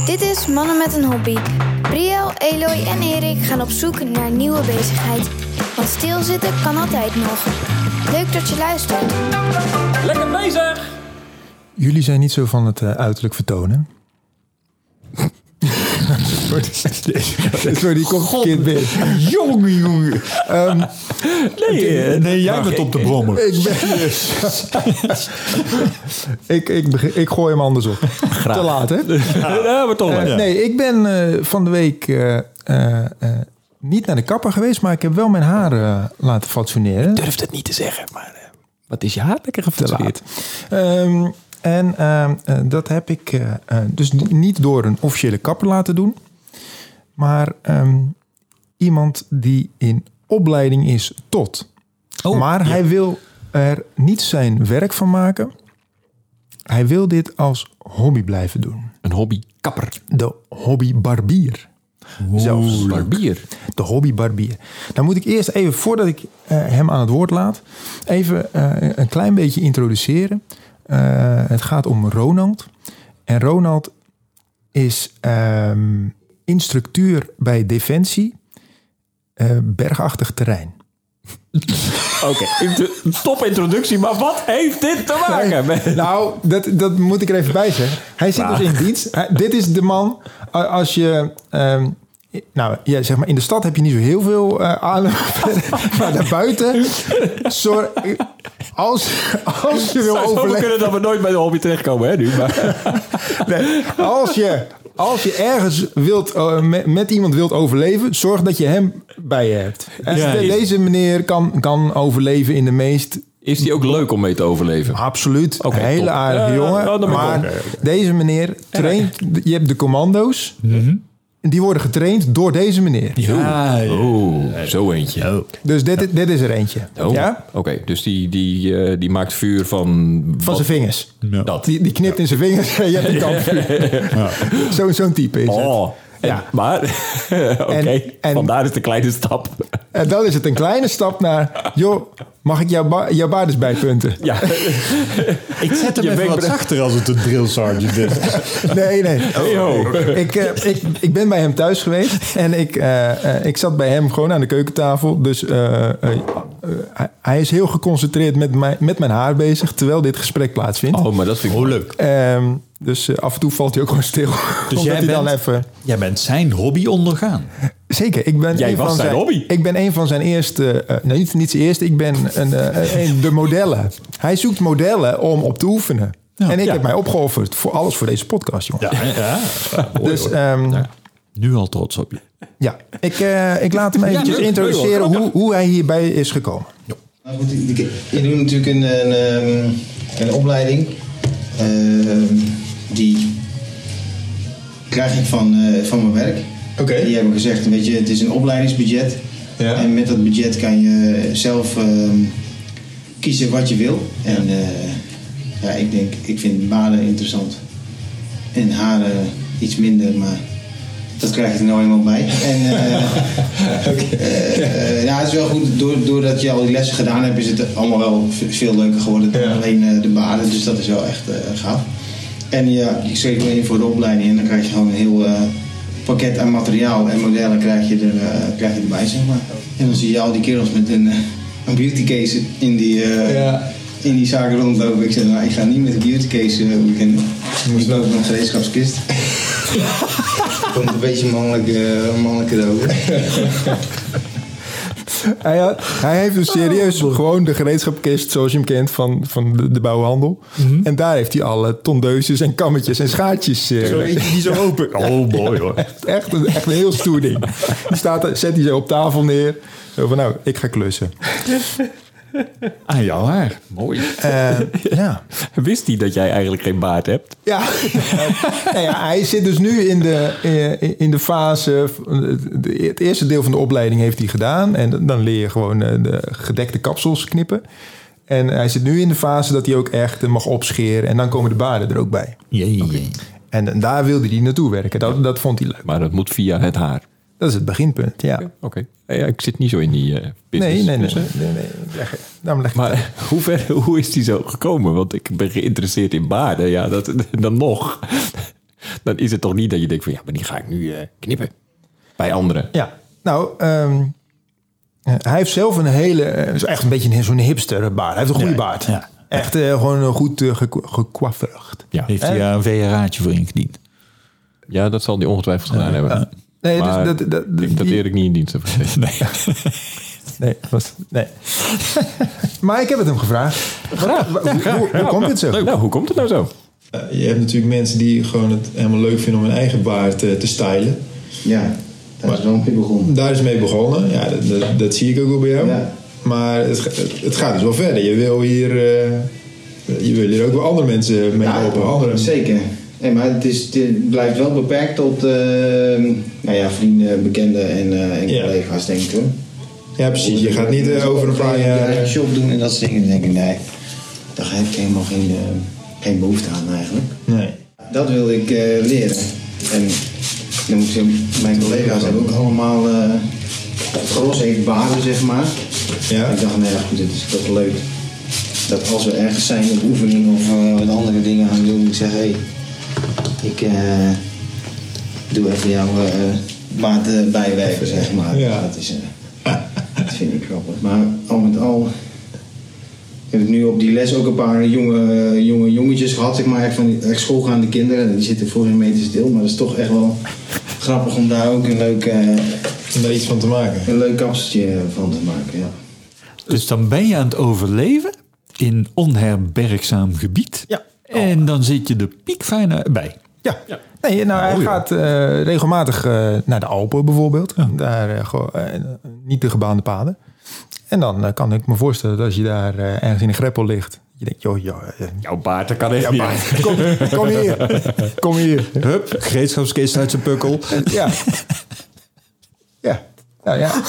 Dit is Mannen met een Hobby. Brielle, Eloy en Erik gaan op zoek naar een nieuwe bezigheid. Want stilzitten kan altijd nog. Leuk dat je luistert. Lekker bezig! Jullie zijn niet zo van het uiterlijk vertonen. Sorry, die komt verkeerd binnen. Jongen. Nee, jij bent op de brommer. Ik gooi hem anders op. Graag. Te laat, hè? Ja, maar toch wel. Nee, ik ben van de week niet naar de kapper geweest, maar ik heb wel mijn haar laten fatsoeneren. Ik durf het niet te zeggen, maar wat is je haar lekker gefatsoeneerd? Dat heb ik dus niet door een officiële kapper laten doen. Maar iemand die in opleiding is tot. Hij wil er niet zijn werk van maken. Hij wil dit als hobby blijven doen. Een hobbykapper. De hobbybarbier. Zelfs barbier. De hobbybarbier. Dan moet ik eerst even, voordat ik hem aan het woord laat, even een klein beetje introduceren. Het gaat om Ronald. En Ronald is instructeur bij Defensie. Bergachtig terrein. Oké, top introductie, maar wat heeft dit te maken? Nee, nou, dat moet ik er even bij zeggen. Hij zit dus in dienst. Dit is de man, als je... zeg maar, in de stad heb je niet zo heel veel aandacht. Maar daarbuiten... Als je wil overleven... We kunnen dat we nooit bij de hobby terechtkomen, hè, nu. Maar. Nee, als je ergens met iemand wilt overleven, zorg dat je hem bij je hebt. Deze meneer kan overleven in de meest... Is die ook leuk om mee te overleven? Absoluut. Okay, een hele aardige jongen. Maar deze meneer traint... Je hebt de commando's. Mm-hmm. Die worden getraind door deze meneer. Ja. Zo eentje. Oh. Dus dit is er eentje. Oh. Ja? Oké, dus die maakt vuur van zijn vingers. Ja. Dat. Die knipt in zijn vingers en je hebt een kampvuur. Ja. Zo'n type is het. Ja. Maar, oké, vandaar is de kleine stap. En dan is het een kleine stap naar... Joh, mag ik jouw baard eens bijpunten? Ja. Ik zet hem even wat zachter als het een drill sergeant is. Nee. Ik ben bij hem thuis geweest. En ik zat bij hem gewoon aan de keukentafel. Dus hij is heel geconcentreerd met mijn haar bezig... terwijl dit gesprek plaatsvindt. Oh, maar dat vind ik wel leuk. Dus af en toe valt hij ook gewoon stil. Dus jij bent zijn hobby ondergaan. Zeker. Ik ben zijn hobby. Ik ben een van zijn eerste... niet zijn eerste. Ik ben de modellen. Hij zoekt modellen om op te oefenen. Ja, en ik heb mij opgeofferd voor alles voor deze podcast, jongen. Ja. Dus... nu al trots op je. Ja. Ik laat hem eventjes introduceren hoe hij hierbij is gekomen. Ja. Nou goed, je doet natuurlijk een opleiding... die krijg ik van mijn werk. Okay. Die hebben gezegd, weet je, het is een opleidingsbudget. Ja. En met dat budget kan je zelf kiezen wat je wil. En ik vind baarden interessant. En haren iets minder, maar dat krijg je er nou eenmaal bij. En het is wel goed, doordat je al die lessen gedaan hebt, is het allemaal wel veel leuker geworden dan alleen de baarden. Dus dat is wel echt gaaf. En ik schreef me in voor de opleiding en dan krijg je gewoon een heel pakket aan materiaal en modellen krijg je erbij, zeg maar. En dan zie je al die kerels met een beauty case in die zaken rondlopen. Ik zeg, ik ga niet met een beauty case beginnen. Ik loop met een gereedschapskist. Komt een beetje mannelijker over. Hij heeft dus serieus gewoon de gereedschapkist zoals je hem kent van de bouwhandel. Mm-hmm. En daar heeft hij alle tondeuses en kammetjes en schaartjes. Zo eentje die zo open. Oh, mooi hoor. Echt een heel stoer ding. Zet hij zo op tafel neer. Zo van ik ga klussen. Aan jouw haar. Mooi. Ja. Wist hij dat jij eigenlijk geen baard hebt? Ja. Hij zit dus nu in de fase... Het eerste deel van de opleiding heeft hij gedaan. En dan leer je gewoon de gedekte kapsels knippen. En hij zit nu in de fase dat hij ook echt mag opscheren. En dan komen de baarden er ook bij. Jee. En daar wilde hij naartoe werken. Dat vond hij leuk. Maar dat moet via het haar. Dat is het beginpunt, ja. Oké. Ja, ik zit niet zo in die business. Nee. Maar hoe is die zo gekomen? Want ik ben geïnteresseerd in baarden. Ja, dan nog. dan is het toch niet dat je denkt van... ja, maar die ga ik nu knippen. Bij anderen. Ja, nou... hij heeft zelf een hele... echt een beetje zo'n hipster baard. Hij heeft een goede baard. Ja. Echt gewoon goed gekwafferd. Ja. Heeft hij daar een VRA'tje voor ingediend? Ja, dat zal die ongetwijfeld gedaan hebben. Nee, Maar dus dat Erik niet in dienst heeft gezeten. Nee. Nee. Maar ik heb het hem gevraagd. Hoe komt dit zo? Leuk. Nou, hoe komt het nou zo? Je hebt natuurlijk mensen die gewoon het helemaal leuk vinden om hun eigen baard te stylen. Ja, daar is wel mee begonnen. Daar is mee begonnen. Ja, dat zie ik ook wel bij jou. Ja. Maar het gaat dus wel verder. Je wil hier ook wel andere mensen mee helpen. Zeker. Nee, maar het blijft wel beperkt tot vrienden, bekenden en collega's, denk ik hoor. Ja, precies. Je gaat niet over een paar jaar... Je eigen shop doen en dat soort dingen. Dan denk ik, nee, daar heb ik helemaal geen behoefte aan eigenlijk. Nee. Dat wil ik leren. En dan moet ik mijn collega's hebben ook allemaal gros heeft baden, zeg maar. Ja. Ik dacht, nee, goed, het is toch leuk. Dat als we ergens zijn op oefening of wat andere dingen gaan doen, ik zeg, hé, ik doe even jouw baard bijwerken, zeg maar. Ja. Dat vind ik grappig. Maar al met al heb ik nu op die les ook een paar jonge jongetjes gehad, zeg maar, van echt schoolgaande kinderen. Die zitten voor een meter stil, maar dat is toch echt wel grappig om daar ook een leuk... om daar iets van te maken. Een leuk kapseltje van te maken, ja. Dus dan ben je aan het overleven in onherbergzaam gebied. Ja. En dan zit je de piekfijne bij. Ja. Nee, nou, hij gaat regelmatig naar de Alpen bijvoorbeeld. Ja. Daar niet de gebaande paden. En dan kan ik me voorstellen dat als je daar ergens in een greppel ligt. Je denkt, jouw baard, dat kan echt niet. Kom hier. Hup, gereedschapskist uit zijn pukkel. Ja. Ja. Nou ja.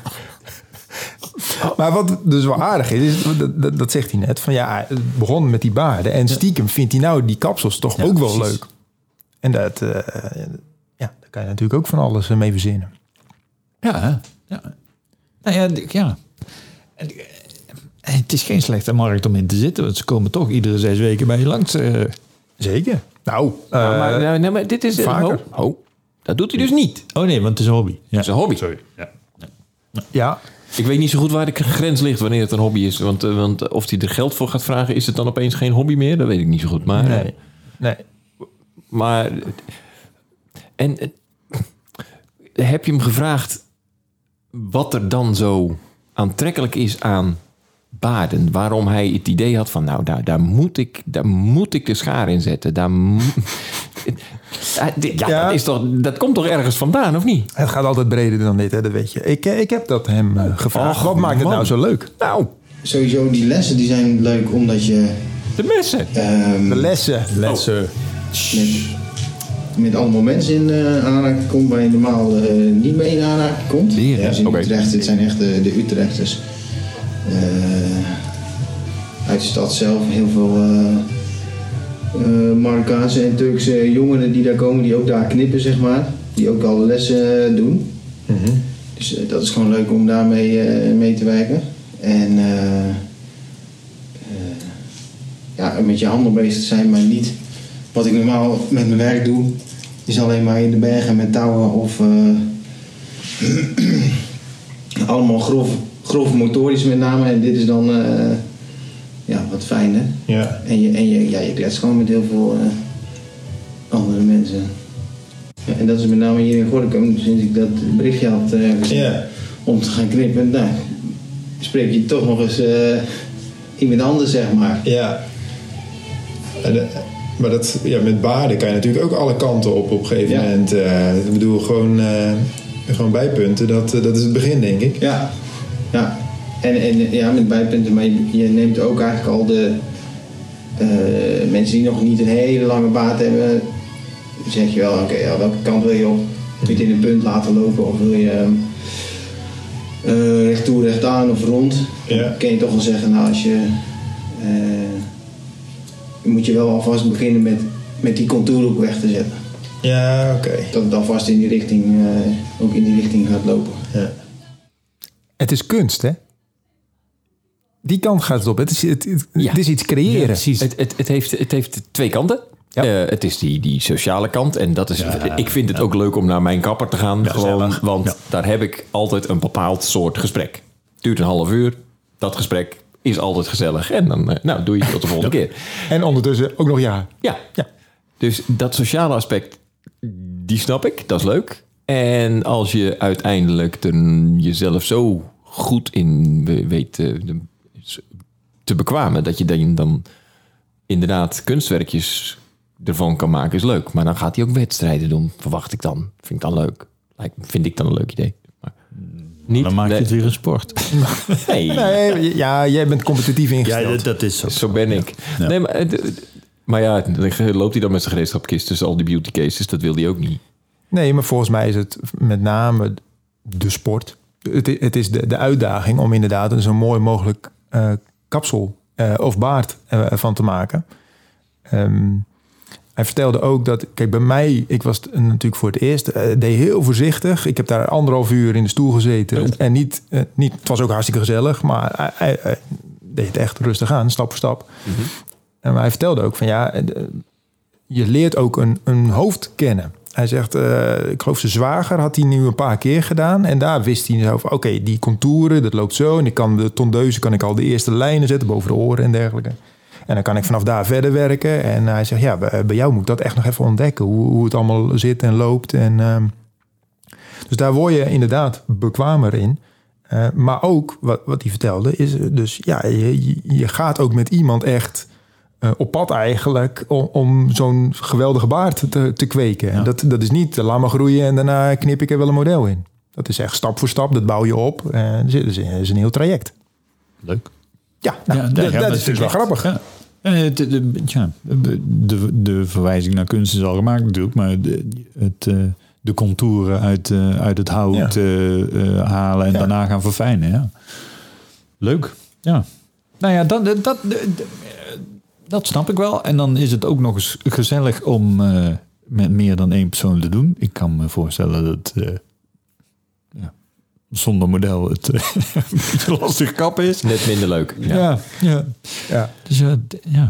Maar wat dus wel aardig is dat zegt hij net. Van ja, het begon met die baarden. En stiekem vindt hij nou die kapsels toch ook wel leuk. En daar kan je natuurlijk ook van alles mee verzinnen. Ja. Nou ja. Het is geen slechte markt om in te zitten. Want ze komen toch iedere 6 weken bij je langs. Zeker. Nou, maar dit is... vaker. Dat doet hij dus niet. Oh nee, want het is een hobby. Ja. Het is een hobby. Sorry. Ja. Ik weet niet zo goed waar de grens ligt wanneer het een hobby is. Want of hij er geld voor gaat vragen, is het dan opeens geen hobby meer? Dat weet ik niet zo goed. Maar, nee. Maar... En heb je hem gevraagd wat er dan zo aantrekkelijk is aan baarden? Waarom hij het idee had van, nou, daar moet ik de schaar in zetten. Dat komt toch ergens vandaan, of niet? Het gaat altijd breder dan dit, hè, dat weet je. Ik heb dat hem gevraagd. Wat maakt het nou zo leuk? Nou, sowieso die lessen die zijn leuk omdat je... De messen. De lessen. Met allemaal mensen in aanraking komt waar je normaal niet mee in aanraking komt. Ja, dus in Utrecht, dit zijn echt de Utrechters. Uit de stad zelf heel veel Marokkaanse en Turkse jongeren die daar komen, die ook daar knippen, zeg maar. Die ook alle lessen doen. Mm-hmm. Dus dat is gewoon leuk om daarmee mee te werken. En met je handen bezig te zijn, maar niet wat ik normaal met mijn werk doe, is alleen maar in de bergen met touwen of allemaal grof motorisch met name. En dit is dan wat fijner. Ja. En je kletst gewoon met heel veel andere mensen. Ja, en dat is met name hier in Gorinchem, sinds ik dat berichtje had gezien om te gaan knippen. Nou, spreek je toch nog eens iemand anders, zeg maar. Ja. Maar met baarden kan je natuurlijk ook alle kanten op een gegeven moment. Ik bedoel, gewoon bijpunten, dat is het begin, denk ik. Ja. En met bijpunten, maar je neemt ook eigenlijk al de mensen die nog niet een hele lange baard hebben. Dan zeg je wel, welke kant wil je op? Wil je het in een punt laten lopen of wil je recht toe, recht aan of rond? Ja. Dan kun je toch wel zeggen, nou als je... moet je wel alvast beginnen met die contouren weg te zetten. Ja, oké. Dat het alvast in die richting, ook in die richting gaat lopen. Ja. Het is kunst, hè? Die kant gaat het op. Het is iets creëren. Ja, precies. Het heeft 2 kanten. Ja. Het is die sociale kant. En dat is, ik vind het ook leuk om naar mijn kapper te gaan. Want daar heb ik altijd een bepaald soort gesprek. Het duurt een half uur. Dat gesprek is altijd gezellig. En dan doe je het tot de volgende keer. En ondertussen ook nog ja. Ja. Dus dat sociale aspect, die snap ik. Dat is leuk. En als je uiteindelijk jezelf zo goed in weet te bekwamen... dat je dan inderdaad kunstwerkjes ervan kan maken, is leuk. Maar dan gaat hij ook wedstrijden doen, verwacht ik dan. Vind ik dan leuk. Vind ik dan een leuk idee. Maar niet, dan maak je het weer een sport. Nee, jij bent competitief ingesteld. Ja, dat is zo ben ik. Ja. Nee, maar ja, dan loopt hij dan met zijn gereedschapkist tussen al die beauty cases. Dat wil hij ook niet. Nee, maar volgens mij is het met name de sport. Het is de uitdaging om inderdaad een zo mooi mogelijk kapsel of baard van te maken. Hij vertelde ook dat, kijk, bij mij, ik was natuurlijk voor het eerst, deed heel voorzichtig. Ik heb daar 1,5 uur in de stoel gezeten. En niet, het was ook hartstikke gezellig, maar hij deed het echt rustig aan, stap voor stap. Mm-hmm. En hij vertelde ook van je leert ook een hoofd kennen. Hij zegt, ik geloof zijn zwager had hij nu een paar keer gedaan. En daar wist hij zo van, oké, die contouren, dat loopt zo. En ik kan de tondeuze, kan ik al de eerste lijnen zetten boven de oren en dergelijke. En dan kan ik vanaf daar verder werken. En hij zegt, bij jou moet ik dat echt nog even ontdekken. Hoe het allemaal zit en loopt. En, dus daar word je inderdaad bekwamer in. Maar ook, wat hij vertelde, is dus, je gaat ook met iemand echt op pad eigenlijk om zo'n geweldige baard te kweken. Ja. Dat is niet, laat maar groeien en daarna knip ik er wel een model in. Dat is echt stap voor stap, dat bouw je op. Dat is een heel traject. Leuk. Ja, dat is natuurlijk wel grappig. Ja. De verwijzing naar kunst is al gemaakt natuurlijk, maar de contouren uit het hout halen en daarna gaan verfijnen. Ja. Leuk. Ja. Nou ja, dat snap ik wel. En dan is het ook nog eens gezellig om met meer dan 1 persoon te doen. Ik kan me voorstellen dat zonder model het een beetje lastig kappen is. Net minder leuk. Ja. Dus ja.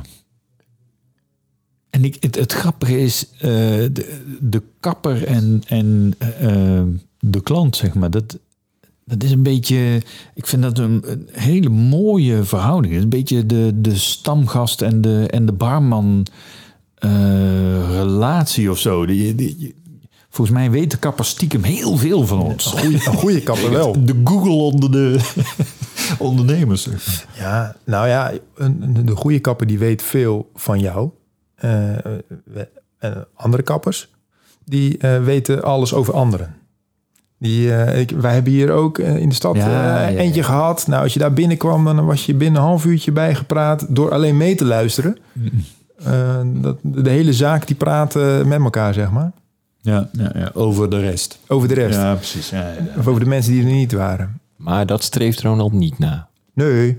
En het grappige is, de kapper en de klant, zeg maar, dat is een beetje, ik vind dat een hele mooie verhouding. Het is een beetje de stamgast en de barman relatie of zo. Volgens mij weten kappers stiekem heel veel van ons. Een goede kapper wel. De Google onder de ondernemers. Ja, nou ja, de goede kapper die weet veel van jou. Andere kappers, die weten alles over anderen. Wij hebben hier ook in de stad eentje gehad. Nou, als je daar binnenkwam, dan was je binnen een half uurtje bijgepraat door alleen mee te luisteren. De hele zaak die praten met elkaar, zeg maar. Ja, over de rest. Over de rest. Ja, precies. Ja. Of over de mensen die er niet waren. Maar dat streeft Ronald niet na. Nee.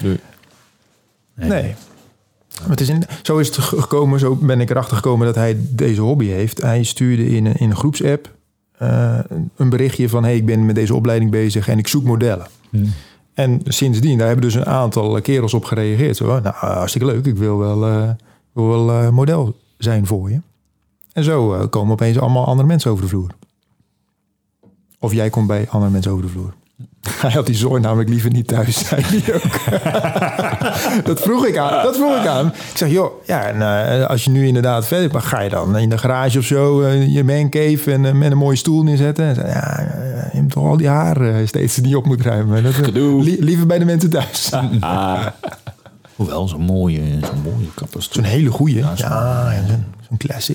Maar zo is het gekomen, zo ben ik erachter gekomen dat hij deze hobby heeft. Hij stuurde in een groepsapp een berichtje van, ik ben met deze opleiding bezig en ik zoek modellen. En sindsdien, daar hebben dus een aantal kerels op gereageerd. Zo, hartstikke leuk, ik wil wel model zijn voor je. En zo komen opeens allemaal andere mensen over de vloer. Of jij komt bij andere mensen over de vloer. Hij had die zooi namelijk liever niet thuis, zei hij ook. Dat vroeg ik aan. Ik zeg, als je nu inderdaad verder, ga je dan in de garage of zo je mancave en met een mooie stoel neerzetten? En zei, je hebt toch al die haar steeds die op moet ruimen. Liever bij de mensen thuis. Hoewel, zo'n mooie kappers. Zo'n hele goeie. Zo'n classic.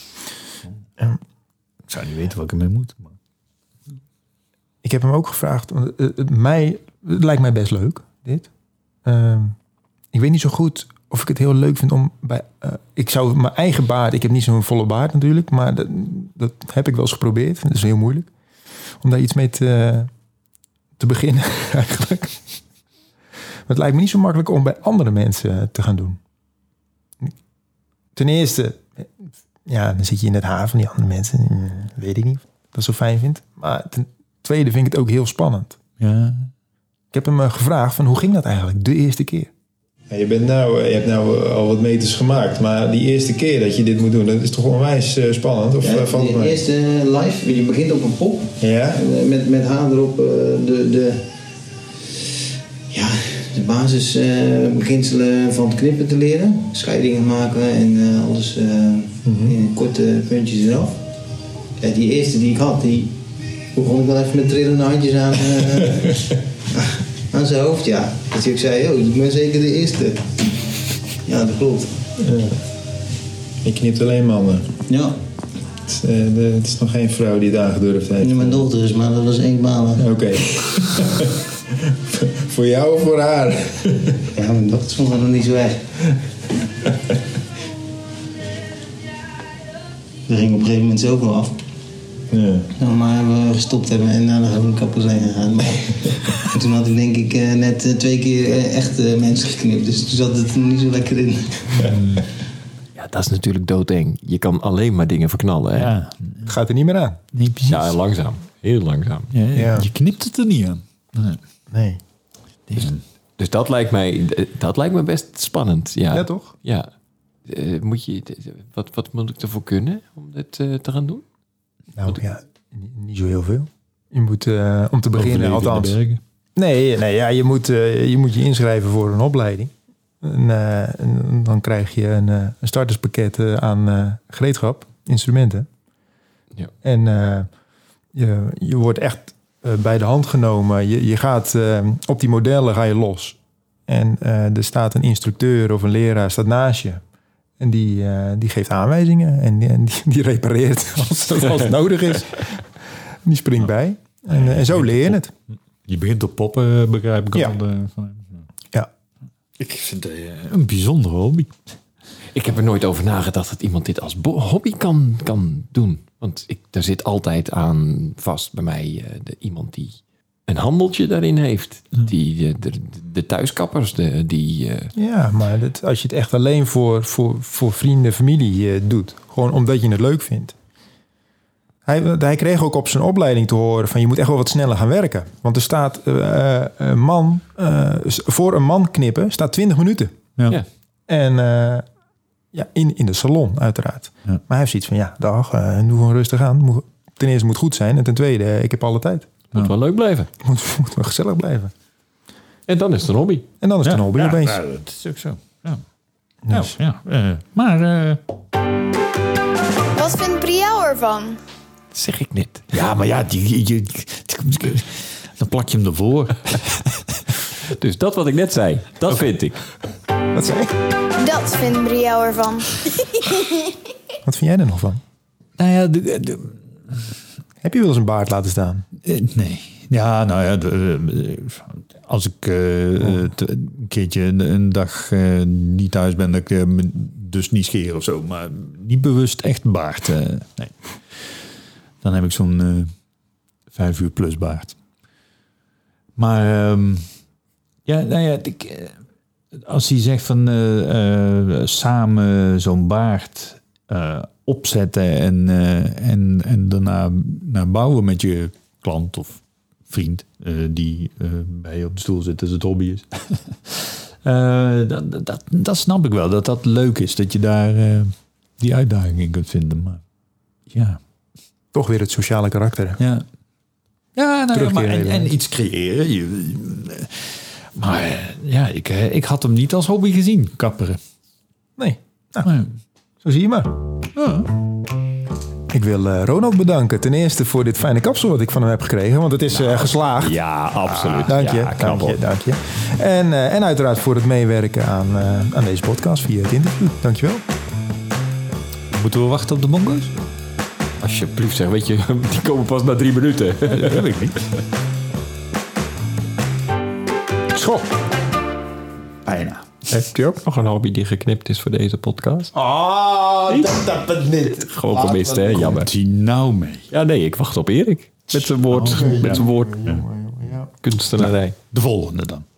Ik zou niet weten wat ik ermee moet. Maar... Ik heb hem ook gevraagd. Het lijkt mij best leuk, dit. Ik weet niet zo goed of ik het heel leuk vind om bij... ik zou mijn eigen baard... Ik heb niet zo'n volle baard natuurlijk, maar dat heb ik wel eens geprobeerd. Dat is heel moeilijk. Om daar iets mee te beginnen, eigenlijk. Maar het lijkt me niet zo makkelijk om bij andere mensen te gaan doen. Ten eerste... Ja, dan zit je in het haar van die andere mensen. Weet ik niet of ik dat zo fijn vind. Maar ten tweede vind ik het ook heel spannend. Ja. Ik heb hem gevraagd van hoe ging dat eigenlijk de eerste keer? Ja, je hebt nou al wat meters gemaakt, maar die eerste keer dat je dit moet doen, dat is toch onwijs spannend? Of valt het de mee? eerste live, je begint op een pop. Ja? Met haar erop de basisbeginselen van het knippen te leren. Scheidingen maken en alles in korte puntjes eraf. Ja, die eerste die ik had, die begon ik wel even met trillende handjes aan zijn hoofd. Ja. Dat hij ook zei, oh, ik ben zeker de eerste. Ja, dat klopt. Ja. Je knipt alleen mannen. Ja. Het is nog geen vrouw die het aangedurfd heeft. Mijn dochter is, maar dat was eenmalig. Oké. Voor jou of voor haar? Ja, mijn dochter vond dat nog niet zo erg. Dat ging op een gegeven moment zo wel af. Ja. Nou, maar we gestopt hebben en naar de kapper zijn gegaan. Maar toen had ik denk ik net 2 keer echt mensen geknipt. Dus toen zat het er nog niet zo lekker in. Ja, dat is natuurlijk doodeng. Je kan alleen maar dingen verknallen. Hè? Ja. Het gaat er niet meer aan. Nee, precies. Ja, langzaam. Heel langzaam. Ja. Je knipt het er niet aan. Nee. Dus dat lijkt mij best spannend. Ja, Ja, toch? Ja. Wat moet ik ervoor kunnen om dit te gaan doen? Nou ja, niet zo heel veel. Je moet, om te beginnen althans... Nee, ja, je moet je inschrijven voor een opleiding. En dan krijg je een starterspakket aan gereedschap, instrumenten. Ja. En je wordt echt bij de hand genomen. Je gaat op die modellen ga je los. En er staat een instructeur of een leraar staat naast je. En die geeft aanwijzingen en die repareert als het nodig is. Die springt bij. En zo leer je het. Je begint op poppen, begrijp ik Ja. al. Ja. Ik vind het een bijzondere hobby. Ik heb er nooit over nagedacht dat iemand dit als hobby kan doen. Want er zit altijd aan vast bij mij iemand die een handeltje daarin heeft. Die, de thuiskappers, Ja, maar als je het echt alleen voor vrienden, familie doet. Gewoon omdat je het leuk vindt. Hij kreeg ook op zijn opleiding te horen van je moet echt wel wat sneller gaan werken. Want er staat voor een man knippen staat 20 minuten. Ja. En in de salon uiteraard. Ja. Maar hij heeft zoiets van doe gewoon rustig aan. Ten eerste moet het goed zijn en ten tweede ik heb alle tijd. Moet wel leuk blijven. Moet wel gezellig blijven. En dan is het een hobby. En dan is het een hobby opeens. Ja, dat is ook zo. Ja. Dus. Maar Wat vindt Brielle ervan? Dat zeg ik net. ja, maar ja, dan plak je hem ervoor. Dus dat wat ik net zei, dat vind ik. Wat zei je? Dat vindt Brielle ervan. Wat vind jij er nog van? Nou ja, Heb je wel eens een baard laten staan? nee. Ja, nou ja, als ik een keertje een dag niet thuis ben, dat ik me dus niet scheer of zo. Maar niet bewust echt baard. Nee. Dan heb ik zo'n 5 uur plus baard. Maar ja, nou ja, als hij zegt van samen zo'n baard opzetten en daarna bouwen met je klant of vriend die bij je op de stoel zit als het hobby is. Dat snap ik wel, dat leuk is, dat je daar die uitdaging in kunt vinden. Maar ja. Toch weer het sociale karakter. Ja, nou ja, maar Terugkeren. en iets creëren. Maar ja, ik had hem niet als hobby gezien, kapperen. Nee, Maar, zo zie je maar. ja. Ik wil Ronald bedanken. Ten eerste voor dit fijne kapsel wat ik van hem heb gekregen. Want het is geslaagd. Ja, absoluut. Dank je, Ja, knap hoor. dank je. En uiteraard voor het meewerken aan deze podcast via het interview. Dank je wel. Moeten we wachten op de mongo's? Alsjeblieft zeg, weet je, die komen pas na 3 minuten. Dat weet ik niet. School. Bijna. Heb je ook? Nog een hobby die geknipt is voor deze podcast. Ah, dat niet. Gewoon gemist, hè? Jammer. Komt hij nou mee? Ja, nee, ik wacht op Erik. Met zijn woord, met zijn woord kunstenarij. De volgende dan.